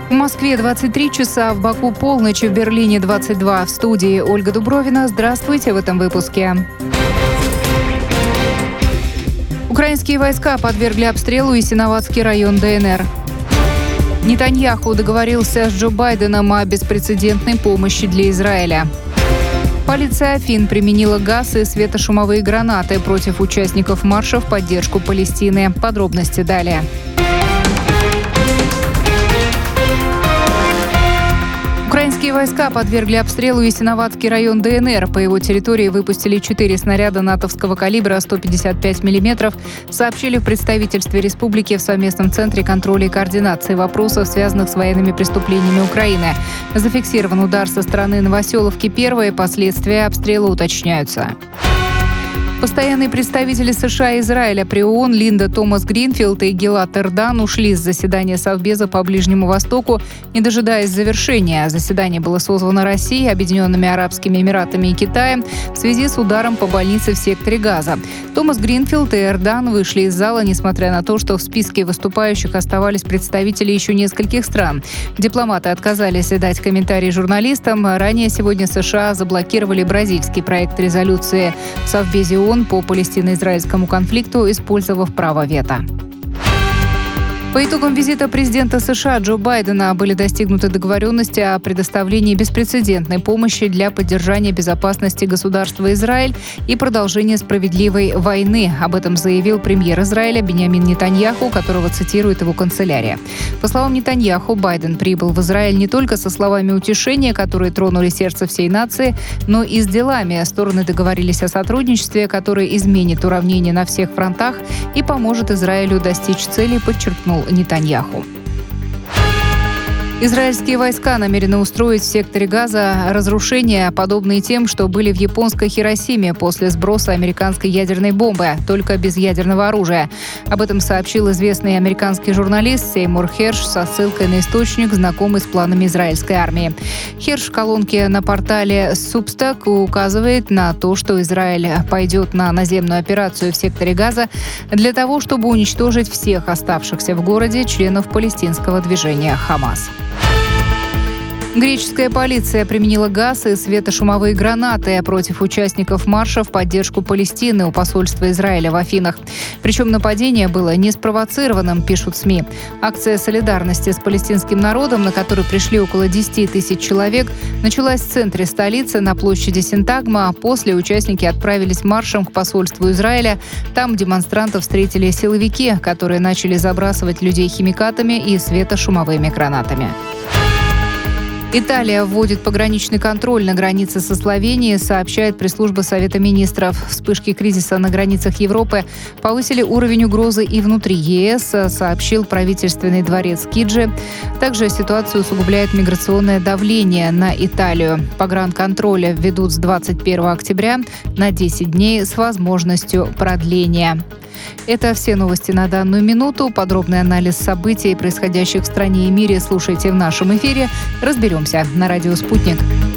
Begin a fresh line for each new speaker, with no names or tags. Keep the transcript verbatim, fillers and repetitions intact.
В Москве двадцать три часа, в Баку полночь, в Берлине двадцать два. В студии Ольга Дубровина. Здравствуйте в этом выпуске. Украинские войска подвергли обстрелу Ясиноватский район ДНР. Нетаньяху договорился с Джо Байденом о беспрецедентной помощи для Израиля. Полиция Афин применила газ и светошумовые гранаты против участников марша в поддержку Палестины. Подробности далее. Украинские войска подвергли обстрелу Ясиноватский район ДНР. По его территории выпустили четыре снаряда натовского калибра сто пятьдесят пять миллиметров, сообщили в представительстве республики в совместном центре контроля и координации вопросов, связанных с военными преступлениями Украины. Зафиксирован удар со стороны Новоселовки первой, последствия обстрела уточняются. Постоянные представители США и Израиля при ООН Линда Томас-Гринфилд и Гилад Эрдан ушли с заседания Совбеза по Ближнему Востоку, не дожидаясь завершения. Заседание было созвано Россией, Объединенными Арабскими Эмиратами и Китаем в связи с ударом по больнице в секторе Газа. Томас-Гринфилд и Эрдан вышли из зала, несмотря на то, что в списке выступающих оставались представители еще нескольких стран. Дипломаты отказались дать комментарии журналистам. Ранее сегодня США заблокировали бразильский проект резолюции в Совбезе ООН по палестино-израильскому конфликту, использовав право вето. По итогам визита президента США Джо Байдена были достигнуты договоренности о предоставлении беспрецедентной помощи для поддержания безопасности государства Израиль и продолжения справедливой войны. Об этом заявил премьер Израиля Биньямин Нетаньяху, которого цитирует его канцелярия. По словам Нетаньяху, Байден прибыл в Израиль не только со словами утешения, которые тронули сердце всей нации, но и с делами. Стороны договорились о сотрудничестве, которое изменит уравнение на всех фронтах и поможет Израилю достичь цели, подчеркнул Нетаньяху. Израильские войска намерены устроить в секторе Газа разрушения, подобные тем, что были в японской Хиросиме после сброса американской ядерной бомбы, только без ядерного оружия. Об этом сообщил известный американский журналист Сеймур Херш со ссылкой на источник, знакомый с планами израильской армии. Херш в колонке на портале Substack указывает на то, что Израиль пойдет на наземную операцию в секторе Газа для того, чтобы уничтожить всех оставшихся в городе членов палестинского движения «Хамас». Греческая полиция применила газ и светошумовые гранаты против участников марша в поддержку Палестины у посольства Израиля в Афинах. Причем нападение было не спровоцированным, пишут СМИ. Акция солидарности с палестинским народом, на которую пришли около десяти тысяч человек, началась в центре столицы на площади Синтагма, а после участники отправились маршем к посольству Израиля. Там демонстрантов встретили силовики, которые начали забрасывать людей химикатами и светошумовыми гранатами. Италия вводит пограничный контроль на границе со Словенией, сообщает пресс-служба Совета министров. Вспышки кризиса на границах Европы повысили уровень угрозы и внутри ЕС, сообщил правительственный дворец Киджи. Также ситуацию усугубляет миграционное давление на Италию. Погранконтроля введут с двадцать первого октября на десять дней с возможностью продления. Это все новости на данную минуту. Подробный анализ событий, происходящих в стране и мире, слушайте в нашем эфире. Разберемся на радио «Спутник».